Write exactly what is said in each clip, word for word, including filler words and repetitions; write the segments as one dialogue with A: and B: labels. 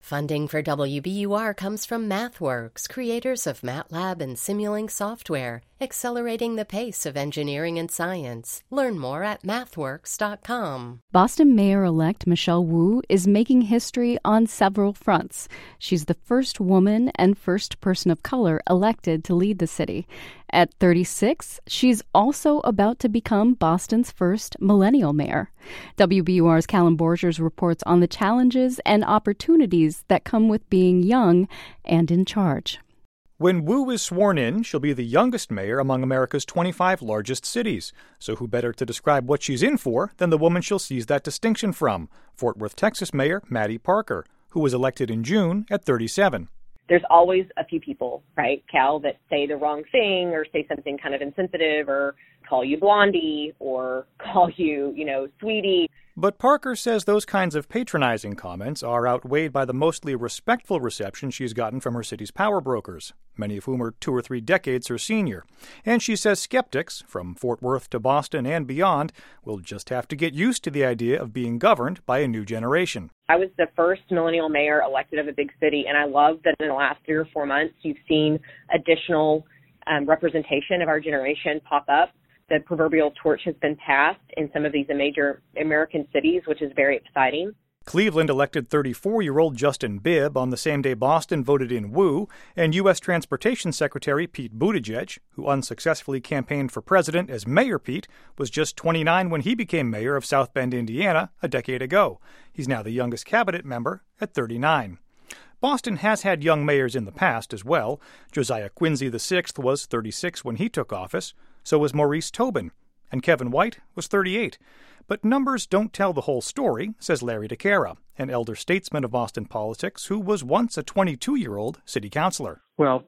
A: Funding for W B U R comes from MathWorks, creators of MATLAB and Simulink software, accelerating the pace of engineering and science. Learn more at mathworks dot com.
B: Boston Mayor-elect Michelle Wu is making history on several fronts. She's the first woman and first person of color elected to lead the city. At thirty-six, she's also about to become Boston's first millennial mayor. W B U R's Callum Borgers reports on the challenges and opportunities that come with being young and in charge.
C: When Wu is sworn in, she'll be the youngest mayor among America's twenty-five largest cities. So who better to describe what she's in for than the woman she'll seize that distinction from, Fort Worth, Texas Mayor Mattie Parker, who was elected in June at thirty-seven.
D: There's always a few people, right, Cal, that say the wrong thing or say something kind of insensitive or call you blondie or call you, you know, sweetie.
C: But Parker says those kinds of patronizing comments are outweighed by the mostly respectful reception she's gotten from her city's power brokers, many of whom are two or three decades her senior. And she says skeptics, from Fort Worth to Boston and beyond, will just have to get used to the idea of being governed by a new generation.
D: I was the first millennial mayor elected of a big city, and I love that in the last three or four months you've seen additional um, representation of our generation pop up. The proverbial torch has been passed in some of these major American cities, which is very exciting.
C: Cleveland elected thirty-four-year-old Justin Bibb on the same day Boston voted in Wu, and U S Transportation Secretary Pete Buttigieg, who unsuccessfully campaigned for president as Mayor Pete, was just twenty-nine when he became mayor of South Bend, Indiana, a decade ago. He's now the youngest cabinet member at thirty-nine. Boston has had young mayors in the past as well. Josiah Quincy the sixth was thirty-six when he took office. So was Maurice Tobin, and Kevin White was thirty-eight. But numbers don't tell the whole story, says Larry DeCara, an elder statesman of Boston politics who was once a twenty-two-year-old city councilor.
E: Well,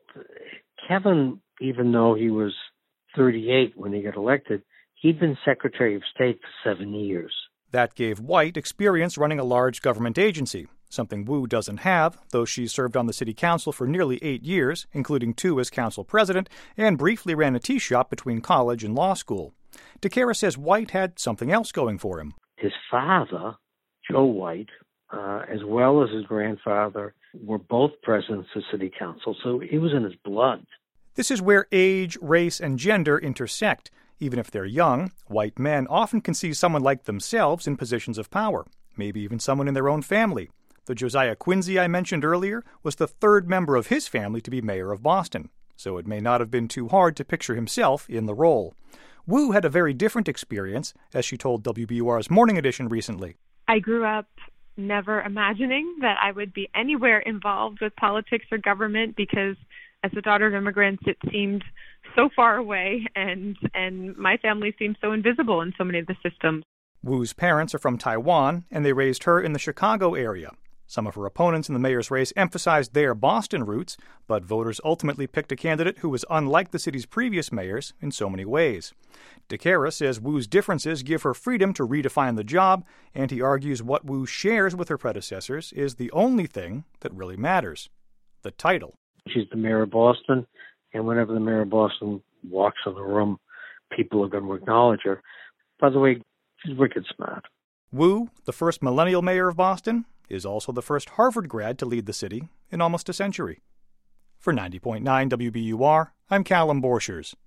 E: Kevin, even though he was thirty-eight when he got elected, he'd been Secretary of State for seven years.
C: That gave White experience running a large government agency, something Wu doesn't have, though she served on the city council for nearly eight years, including two as council president, and briefly ran a tea shop between college and law school. DeCara says White had something else going for him.
E: His father, Joe White, uh, as well as his grandfather, were both presidents of city council, so it was in his blood.
C: This is where age, race, and gender intersect. Even if they're young, white men often can see someone like themselves in positions of power, maybe even someone in their own family. The Josiah Quincy I mentioned earlier was the third member of his family to be mayor of Boston, so it may not have been too hard to picture himself in the role. Wu had a very different experience, as she told W B U R's Morning Edition recently.
F: I grew up never imagining that I would be anywhere involved with politics or government because as the daughter of immigrants, it seemed so far away, and and my family seemed so invisible in so many of the systems.
C: Wu's parents are from Taiwan, and they raised her in the Chicago area. Some of her opponents in the mayor's race emphasized their Boston roots, but voters ultimately picked a candidate who was unlike the city's previous mayors in so many ways. DeCara says Wu's differences give her freedom to redefine the job, and he argues what Wu shares with her predecessors is the only thing that really matters: the title.
E: She's the mayor of Boston, and whenever the mayor of Boston walks in the room, people are going to acknowledge her. By the way, she's wicked smart.
C: Wu, the first millennial mayor of Boston, is also the first Harvard grad to lead the city in almost a century. For ninety point nine W B U R, I'm Callum Borchers.